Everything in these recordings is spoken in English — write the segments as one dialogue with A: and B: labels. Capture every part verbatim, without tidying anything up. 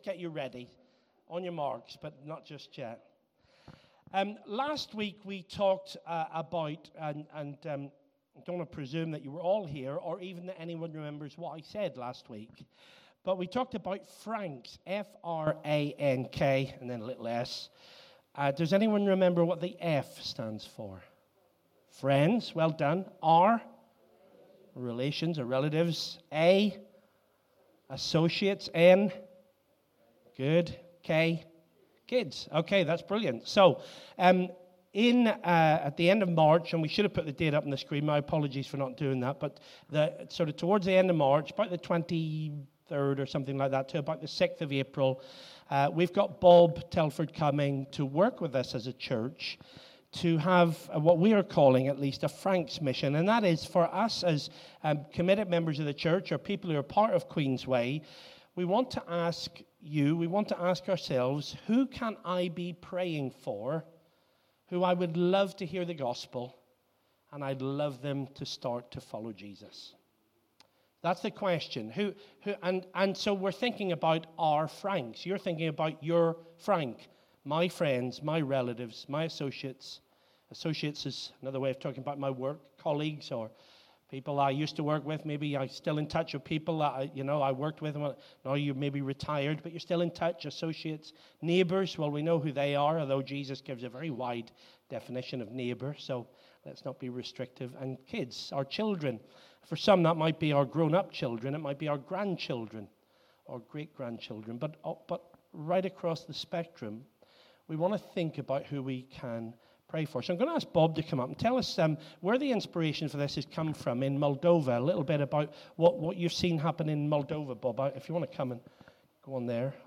A: get you ready. On your marks, but not just yet. Um, last week we talked uh, about, and, and um, I don't want to presume that you were all here, or even that anyone remembers what I said last week, but we talked about Franks, F R A N K, and then a little s. Uh, does anyone remember what the F stands for? Friends, well done. R, relations or relatives. A, associates. N, good. K, kids. Okay, that's brilliant. So, um, in uh, at the end of March, and we should have put the date up on the screen. My apologies for not doing that. But the sort of towards the end of March, about the twenty-third or something like that, to about the sixth of April, uh, we've got Bob Telford coming to work with us as a church to have what we are calling, at least, a Franks mission, and that is for us as um, committed members of the church or people who are part of Queensway. We want to ask you, we want to ask ourselves, who can I be praying for, who I would love to hear the gospel, and I'd love them to start to follow Jesus? That's the question. Who, who, and, and so we're thinking about our Franks. You're thinking about your Frank, my friends, my relatives, my associates. Associates is another way of talking about my work colleagues or people I used to work with. Maybe I'm still in touch with people that I, you know, I worked with. Now you may be retired, but you're still in touch. Associates, neighbors, well, we know who they are, although Jesus gives a very wide definition of neighbor, so let's not be restrictive. And kids, our children. For some, that might be our grown-up children. It might be our grandchildren or great-grandchildren. But, but right across the spectrum, we want to think about who we can pray for. So I'm going to ask Bob to come up and tell us um, where the inspiration for this has come from in Moldova, a little bit about what, what you've seen happen in Moldova, Bob. If you want to come and go on there.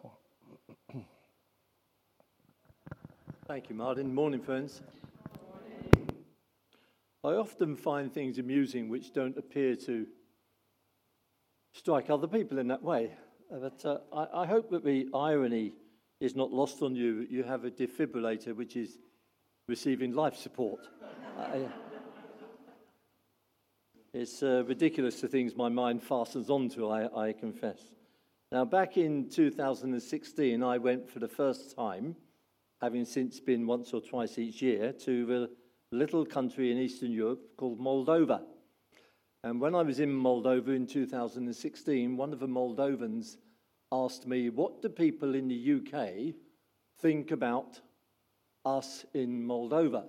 B: Thank you, Martin. Morning, friends. Morning. I often find things amusing which don't appear to strike other people in that way. But uh, I, I hope that the irony is not lost on you. You have a defibrillator which is receiving life support. I, it's uh, ridiculous the things my mind fastens onto, I, I confess. Now, back in two thousand sixteen, I went for the first time, having since been once or twice each year, to the little country in Eastern Europe called Moldova. And when I was in Moldova in two thousand sixteen, one of the Moldovans asked me, what do people in the U K think about us in Moldova?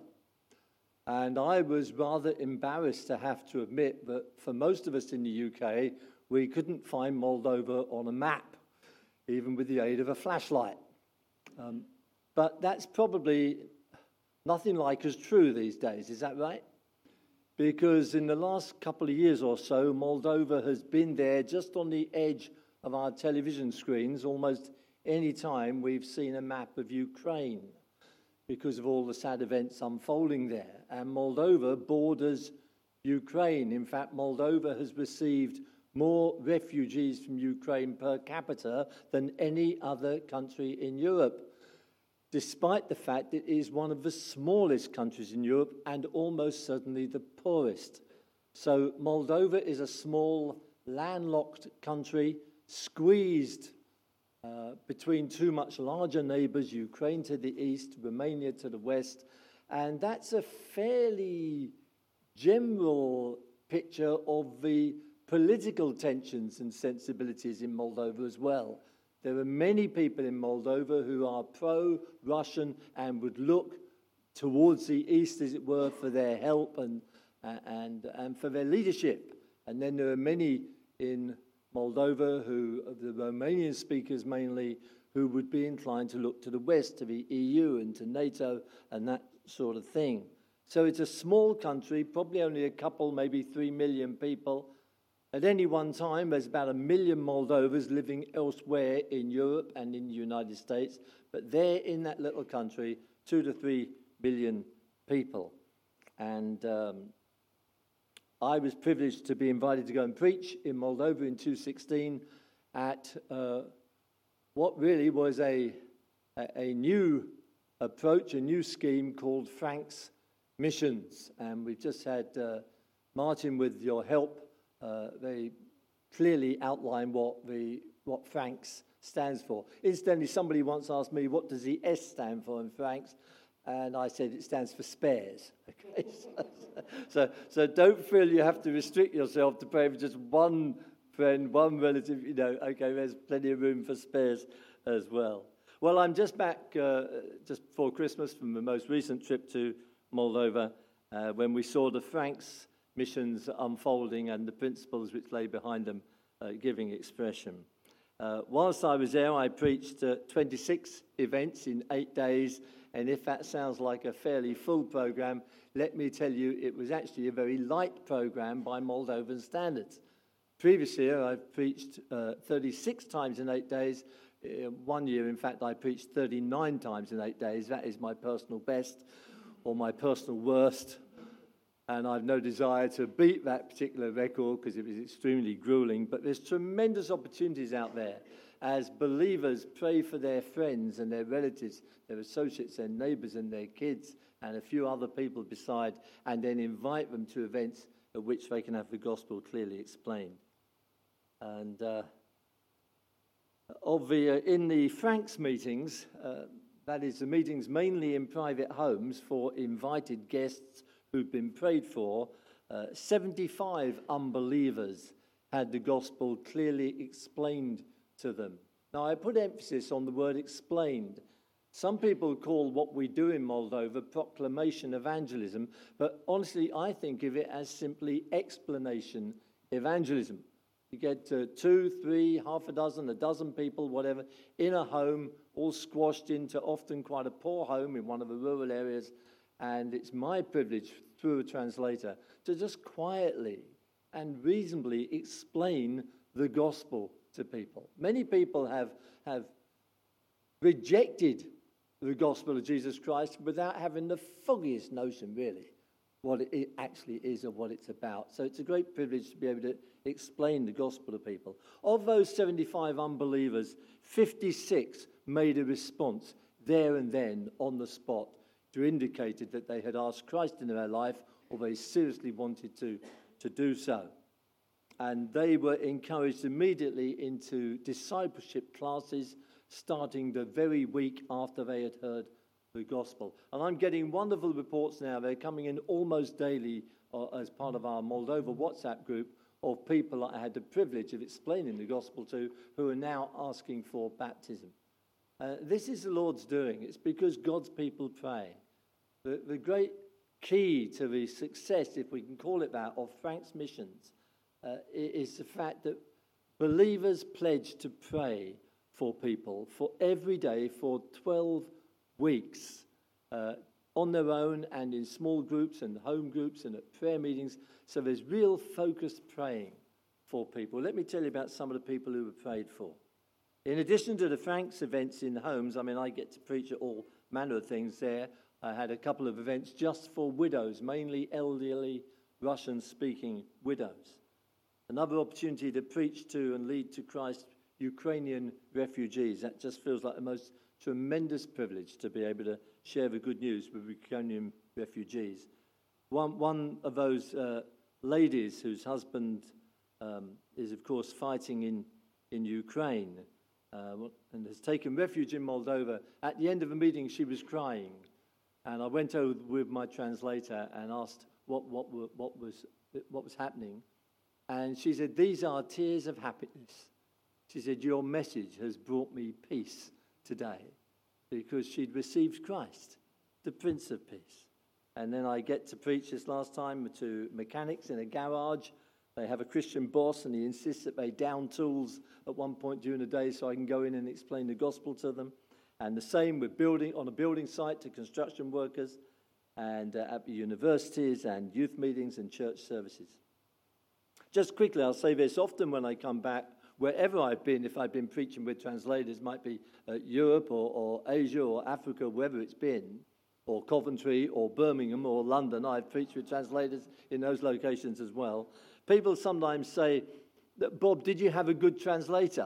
B: And I was rather embarrassed to have to admit that for most of us in the U K, we couldn't find Moldova on a map, even with the aid of a flashlight. Um, but that's probably nothing like as true these days, is that right? Because in the last couple of years or so, Moldova has been there just on the edge of our television screens almost any time we've seen a map of Ukraine, because of all the sad events unfolding there. And Moldova borders Ukraine. In fact, Moldova has received more refugees from Ukraine per capita than any other country in Europe, despite the fact it is one of the smallest countries in Europe and almost certainly the poorest. So Moldova is a small, landlocked country, squeezed Uh, between two much larger neighbors, Ukraine to the east, Romania to the west, and that's a fairly general picture of the political tensions and sensibilities in Moldova as well. There are many people in Moldova who are pro-Russian and would look towards the east, as it were, for their help and, uh, and, and for their leadership. And then there are many in Moldova, who, the Romanian speakers mainly, who would be inclined to look to the West, to the E U and to NATO and that sort of thing. So it's a small country, probably only a couple, maybe three million people. At any one time, there's about a million Moldovas living elsewhere in Europe and in the United States, but they're in that little country, two to three billion people. And um, I was privileged to be invited to go and preach in Moldova in two thousand sixteen at uh, what really was a, a, a new approach, a new scheme called Franks Missions. And we've just had uh, Martin, with your help, uh, they clearly outline what the what Franks stands for. Incidentally, somebody once asked me, what does the S stand for in Franks? And I said it stands for spares. Okay, so, so, so don't feel you have to restrict yourself to pray for just one friend, one relative. You know, okay, there's plenty of room for spares as well. Well, I'm just back uh, just before Christmas from the most recent trip to Moldova, uh, when we saw the Franks missions unfolding and the principles which lay behind them uh, giving expression. Uh, whilst I was there, I preached uh, twenty-six events in eight days, and if that sounds like a fairly full program, let me tell you it was actually a very light program by Moldovan standards. Previous year, I preached uh, thirty-six times in eight days. Uh, one year, in fact, I preached thirty-nine times in eight days. That is my personal best or my personal worst. And I've no desire to beat that particular record because it was extremely grueling. But there's tremendous opportunities out there as believers pray for their friends and their relatives, their associates, their neighbours and their kids and a few other people beside, and then invite them to events at which they can have the gospel clearly explained. And uh, of the, uh, in the Franks meetings, uh, that is the meetings mainly in private homes for invited guests who'd been prayed for, uh, seventy-five unbelievers had the gospel clearly explained to them. Now, I put emphasis on the word explained. Some people call what we do in Moldova proclamation evangelism, but honestly, I think of it as simply explanation evangelism. You get uh, two, three, half a dozen, a dozen people, whatever, in a home, all squashed into often quite a poor home in one of the rural areas. And it's my privilege, through a translator, to just quietly and reasonably explain the gospel to people. Many people have, have rejected the gospel of Jesus Christ without having the foggiest notion, really, what it actually is or what it's about. So it's a great privilege to be able to explain the gospel to people. Of those seventy-five unbelievers, fifty-six made a response there and then on the spot to indicate that they had asked Christ into their life or they seriously wanted to, to do so. And they were encouraged immediately into discipleship classes starting the very week after they had heard the gospel. And I'm getting wonderful reports now. They're coming in almost daily uh, as part of our Moldova WhatsApp group of people that I had the privilege of explaining the gospel to who are now asking for baptism. Uh, this is the Lord's doing. It's because God's people pray. The, the great key to the success, if we can call it that, of Frank's missions uh, is the fact that believers pledge to pray for people for every day for twelve weeks uh, on their own and in small groups and home groups and at prayer meetings. So there's real focused praying for people. Let me tell you about some of the people who were prayed for. In addition to the Franks events in homes, I mean, I get to preach at all manner of things there. I had a couple of events just for widows, mainly elderly Russian-speaking widows. Another opportunity to preach to and lead to Christ Ukrainian refugees. That just feels like the most tremendous privilege to be able to share the good news with Ukrainian refugees. One, one of those uh, ladies whose husband um, is, of course, fighting in, in Ukraine, Uh, and has taken refuge in Moldova. At the end of the meeting, she was crying. And I went over with my translator and asked what, what, what, was, what was happening. And she said, "These are tears of happiness." She said, "Your message has brought me peace today," because she'd received Christ, the Prince of Peace. And then I get to preach this last time to mechanics in a garage. They have a Christian boss, and he insists that they down tools at one point during the day so I can go in and explain the gospel to them. And the same with building on a building site to construction workers, and uh, at the universities and youth meetings and church services. Just quickly, I'll say this. Often when I come back, wherever I've been, if I've been preaching with translators, might be uh, Europe or, or Asia or Africa, wherever it's been, or Coventry or Birmingham or London, I've preached with translators in those locations as well. People sometimes say, "Bob, did you have a good translator?"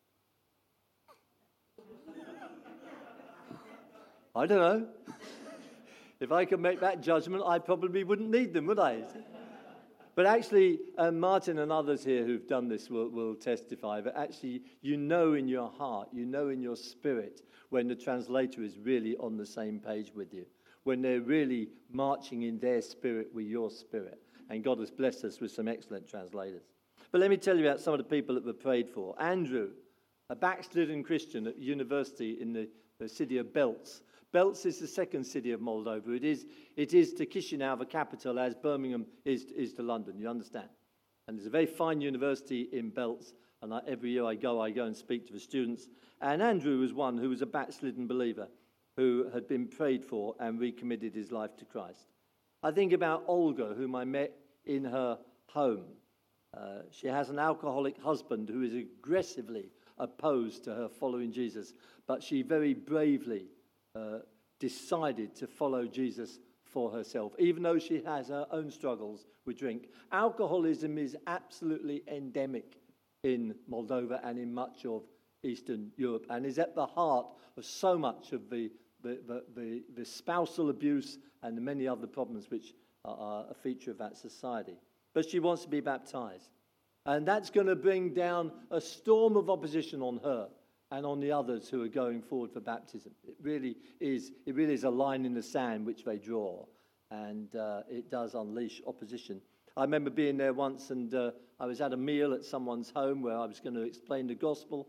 B: I don't know. If I could make that judgment, I probably wouldn't need them, would I? But actually, uh, Martin and others here who've done this will, will testify that actually you know in your heart, you know in your spirit when the translator is really on the same page with you, when they're really marching in their spirit with your spirit. And God has blessed us with some excellent translators. But let me tell you about some of the people that were prayed for. Andrew, a backslidden Christian at university in the, the city of Belz. Belz is the second city of Moldova. It is, it is to Chisinau, the capital, as Birmingham is, is to London, you understand? And there's a very fine university in Belz, and I, every year I go, I go and speak to the students. And Andrew was one who was a backslidden believer who had been prayed for and recommitted his life to Christ. I think about Olga, whom I met in her home. Uh, she has an alcoholic husband who is aggressively opposed to her following Jesus, but she very bravely uh, decided to follow Jesus for herself, even though she has her own struggles with drink. Alcoholism is absolutely endemic in Moldova and in much of Eastern Europe, and is at the heart of so much of the, the, the, the, the spousal abuse and the many other problems which are a feature of that society. But she wants to be baptized. And that's going to bring down a storm of opposition on her and on the others who are going forward for baptism. It really is, it really is a line in the sand which they draw, and uh, it does unleash opposition. I remember being there once, and uh, I was at a meal at someone's home where I was going to explain the gospel.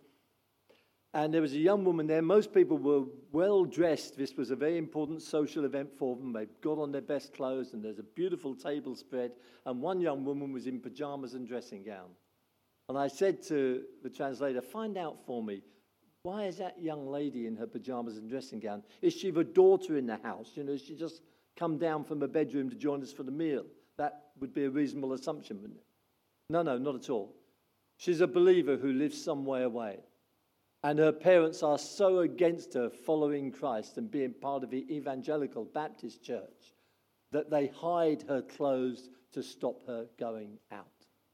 B: And there was a young woman there. Most people were well dressed. This was a very important social event for them. They got on their best clothes, and there's a beautiful table spread. And one young woman was in pajamas and dressing gown. And I said to the translator, find out for me, why is that young lady in her pajamas and dressing gown? Is she the daughter in the house? You know, has she just come down from her bedroom to join us for the meal? That would be a reasonable assumption, wouldn't it? No, no, not at all. She's a believer who lives some way away. And her parents are so against her following Christ and being part of the evangelical Baptist church that they hide her clothes to stop her going out.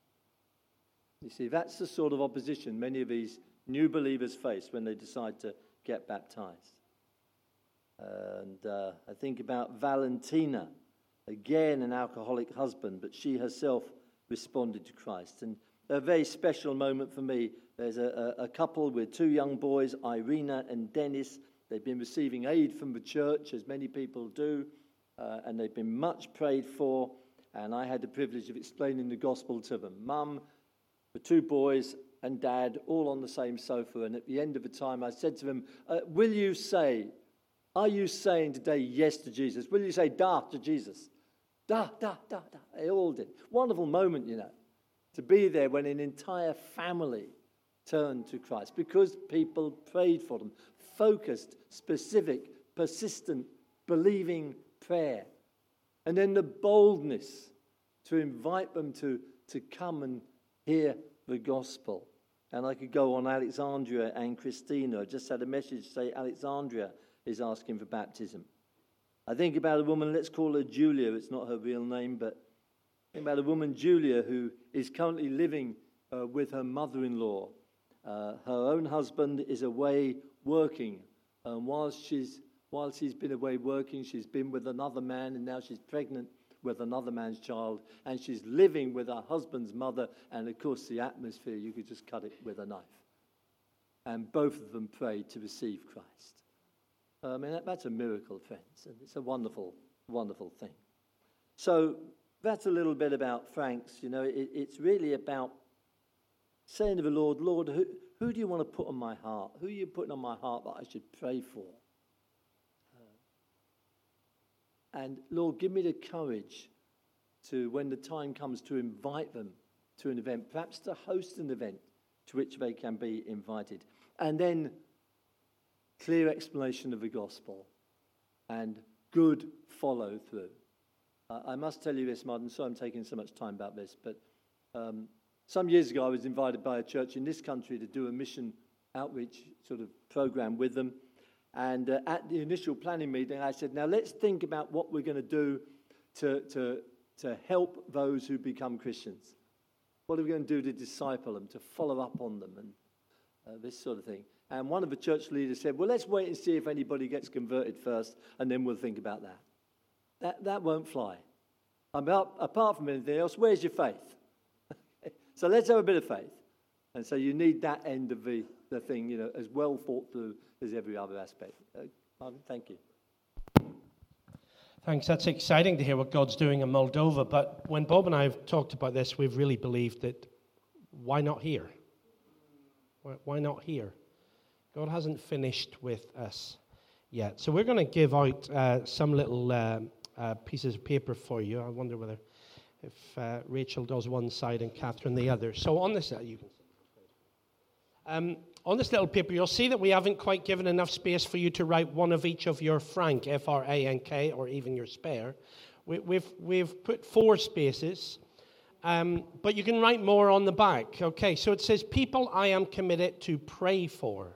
B: You see, that's the sort of opposition many of these new believers face when they decide to get baptized. And uh, I think about Valentina, again an alcoholic husband, but she herself responded to Christ. And a very special moment for me. There's a, a, a couple with two young boys, Irina and Dennis. They've been receiving aid from the church, as many people do, uh, and they've been much prayed for. And I had the privilege of explaining the gospel to them. Mum, the two boys, and Dad, all on the same sofa. And at the end of the time, I said to them, uh, will you say, are you saying today yes to Jesus? Will you say da to Jesus? Da, da, da, da. They all did. Wonderful moment, you know, to be there when an entire family turned to Christ because people prayed for them. Focused, specific, persistent, believing prayer. And then the boldness to invite them to, to come and hear the gospel. And I could go on Alexandria and Christina. I just had a message say Alexandria is asking for baptism. I think about a woman, let's call her Julia. It's not her real name, but I think about a woman, Julia, who is currently living uh, with her mother-in-law. Uh, her own husband is away working. And whilst she's, whilst he's been away working, she's been with another man, and now she's pregnant with another man's child. And she's living with her husband's mother. And, of course, the atmosphere, you could just cut it with a knife. And both of them prayed to receive Christ. I mean, that, that's a miracle, friends. And it's a wonderful, wonderful thing. So that's a little bit about Frank's. You know, it, it's really about saying to the Lord, Lord, who, who do you want to put on my heart? Who are you putting on my heart that I should pray for? Uh, and Lord, give me the courage to, when the time comes, to invite them to an event, perhaps to host an event to which they can be invited. And then clear explanation of the gospel and good follow through. Uh, I must tell you this, Martin, so I'm taking so much time about this, but um, some years ago I was invited by a church in this country to do a mission outreach sort of program with them. And uh, at the initial planning meeting, I said, now let's think about what we're going to do to, to, to help those who become Christians. What are we going to do to disciple them, to follow up on them, and uh, this sort of thing. And one of the church leaders said, well, let's wait and see if anybody gets converted first, and then we'll think about that. That, that won't fly. I mean, apart from anything else, where's your faith? So let's have a bit of faith. And so you need that end of the, the thing, you know, as well thought through as every other aspect. Uh, Marvin, thank you.
A: Thanks. That's exciting to hear what God's doing in Moldova. But when Bob and I have talked about this, we've really believed that why not here? Why, why not here? God hasn't finished with us yet. So we're going to give out uh, some little uh, uh, pieces of paper for you. I wonder whether if uh, Rachel does one side and Catherine the other. So on this, uh, you can. Um, on this little paper, you'll see that we haven't quite given enough space for you to write one of each of your frank, F R A N K, or even your spare. We, we've, we've put four spaces, um, but you can write more on the back. Okay, so it says, people I am committed to pray for.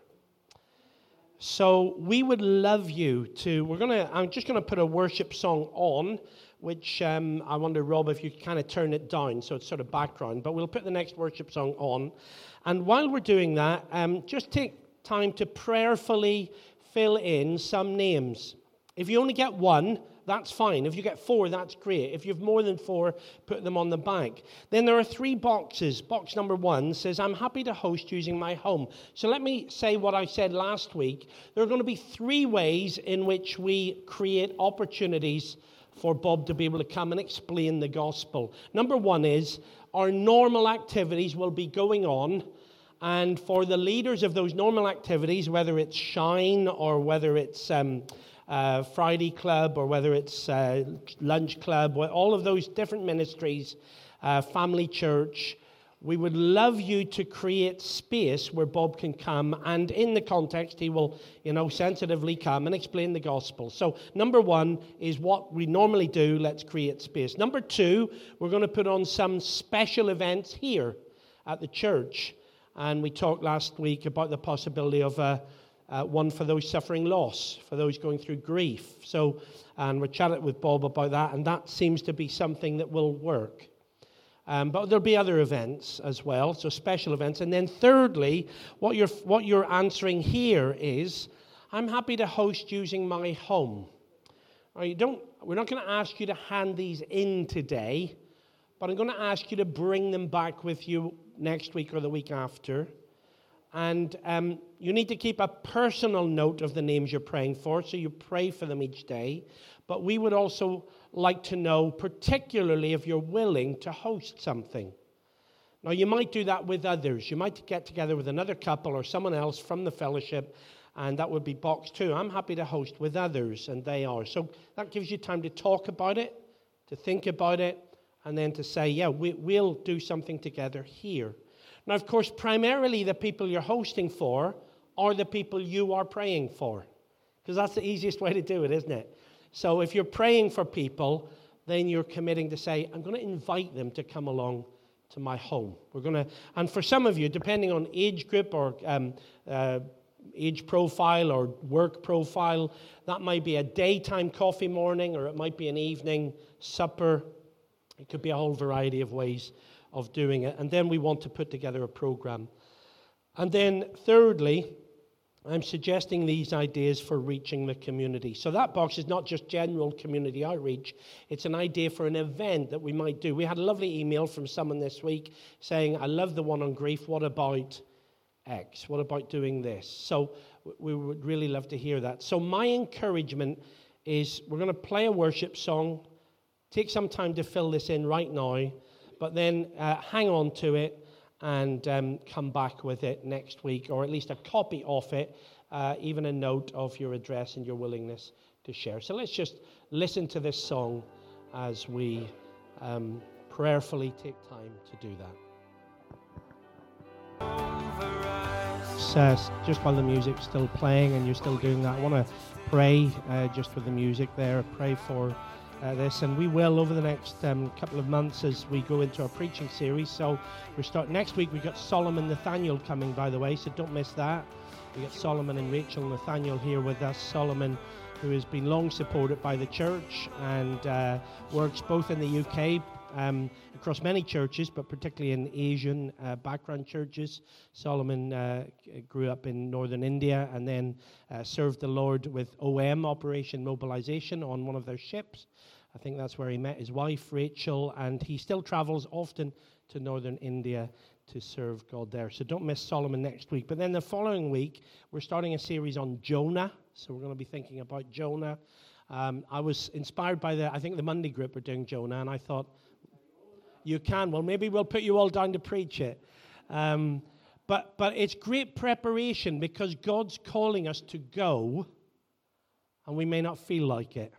A: So we would love you to, we're going to, I'm just going to put a worship song on, which um, I wonder, Rob, if you kind of turn it down so it's sort of background, but we'll put the next worship song on. And while we're doing that, um, just take time to prayerfully fill in some names. If you only get one, that's fine. If you get four, that's great. If you have more than four, put them on the back. Then there are three boxes. Box number one says, I'm happy to host using my home. So let me say what I said last week. There are going to be three ways in which we create opportunities for Bob to be able to come and explain the gospel. Number one is our normal activities will be going on, and for the leaders of those normal activities, whether it's Shine or whether it's um, uh, Friday Club or whether it's uh, Lunch Club, all of those different ministries, uh, Family Church, we would love you to create space where Bob can come, and in the context, he will, you know, sensitively come and explain the gospel. So number one is what we normally do. Let's create space. Number two, we're going to put on some special events here at the church. And we talked last week about the possibility of uh, uh, one for those suffering loss, for those going through grief. So, and we chatted with Bob about that, and that seems to be something that will work. Um, but there'll be other events as well, so special events. And then thirdly, what you're what you're answering here is, I'm happy to host using my home. Now, you don't, we're not going to ask you to hand these in today, but I'm going to ask you to bring them back with you next week or the week after. And um, you need to keep a personal note of the names you're praying for, so you pray for them each day. But we would also like to know, particularly if you're willing to host something. Now, you might do that with others. You might get together with another couple or someone else from the fellowship, and that would be box two. I'm happy to host with others, and they are. So that gives you time to talk about it, to think about it, and then to say, yeah, we, we'll do something together here. Now, of course, primarily the people you're hosting for are the people you are praying for, because that's the easiest way to do it, isn't it? So if you're praying for people, then you're committing to say, I'm going to invite them to come along to my home. We're going to, and for some of you, depending on age group or um, uh, age profile or work profile, that might be a daytime coffee morning, or it might be an evening supper. It could be a whole variety of ways of doing it. And then we want to put together a program. And then thirdly, I'm suggesting these ideas for reaching the community. So that box is not just general community outreach. It's an idea for an event that we might do. We had a lovely email from someone this week saying, I love the one on grief. What about X? What about doing this? So we would really love to hear that. So my encouragement is we're going to play a worship song. Take some time to fill this in right now, but then uh, hang on to it and um, come back with it next week, or at least a copy of it, uh, even a note of your address and your willingness to share. So let's just listen to this song as we um, prayerfully take time to do that. So, just while the music's still playing and you're still doing that, I want to pray uh, just with the music there, pray for Uh, this, and we will over the next um, couple of months as we go into our preaching series. So we start next week. We've got Solomon Nathaniel coming, by the way, so don't miss that. We got Solomon and Rachel Nathaniel here with us. Solomon, who has been long supported by the church and uh, works both in the U K, um, across many churches, but particularly in Asian uh, background churches. Solomon uh, grew up in northern India and then uh, served the Lord with O M, Operation Mobilization, on one of their ships. I think that's where he met his wife, Rachel, and he still travels often to northern India to serve God there. So don't miss Solomon next week. But then the following week, we're starting a series on Jonah. So we're going to be thinking about Jonah. Um, I was inspired by the, I think the Monday group were doing Jonah, and I thought, you can. Well, maybe we'll put you all down to preach it. Um, but, but it's great preparation because God's calling us to go, and we may not feel like it.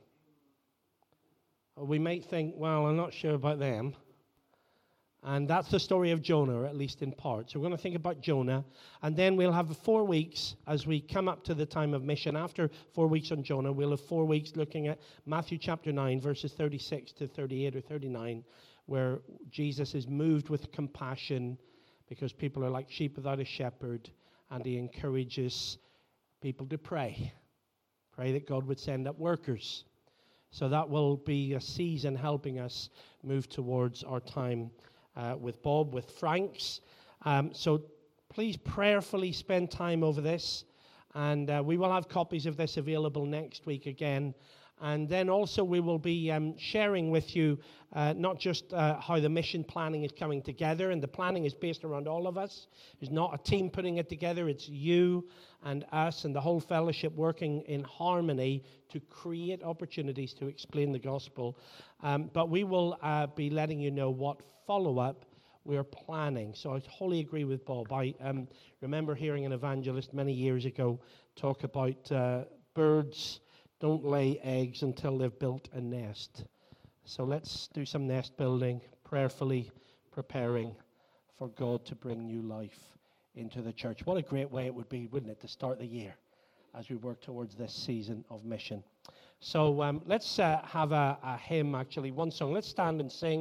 A: Or we might think, well, I'm not sure about them. And that's the story of Jonah, or at least in part. So we're going to think about Jonah. And then we'll have four weeks as we come up to the time of mission. After four weeks on Jonah, we'll have four weeks looking at Matthew chapter nine, verses thirty-six to thirty-eight or thirty-nine, where Jesus is moved with compassion because people are like sheep without a shepherd. And he encourages people to pray. Pray that God would send up workers. So that will be a season helping us move towards our time uh, with Bob, with Franks. Um, so please prayerfully spend time over this. And uh, we will have copies of this available next week again. And then also we will be um, sharing with you uh, not just uh, how the mission planning is coming together, and the planning is based around all of us. There's not a team putting it together. It's you and us and the whole fellowship working in harmony to create opportunities to explain the gospel. Um, but we will uh, be letting you know what follow-up we're planning. So I wholly agree with Bob. I um, remember hearing an evangelist many years ago talk about uh, birds don't lay eggs until they've built a nest. So let's do some nest building, prayerfully preparing for God to bring new life into the church. What a great way it would be, wouldn't it, to start the year as we work towards this season of mission. So um, let's uh, have a, a hymn, actually, one song. Let's stand and sing.